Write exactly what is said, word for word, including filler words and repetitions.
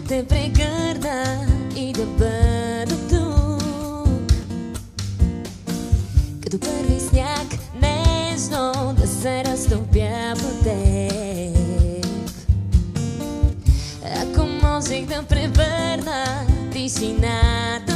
те прегърна и да бъда тук. Като първи сняг нежно да се разтопя по теб. Ако можех да превърна тишината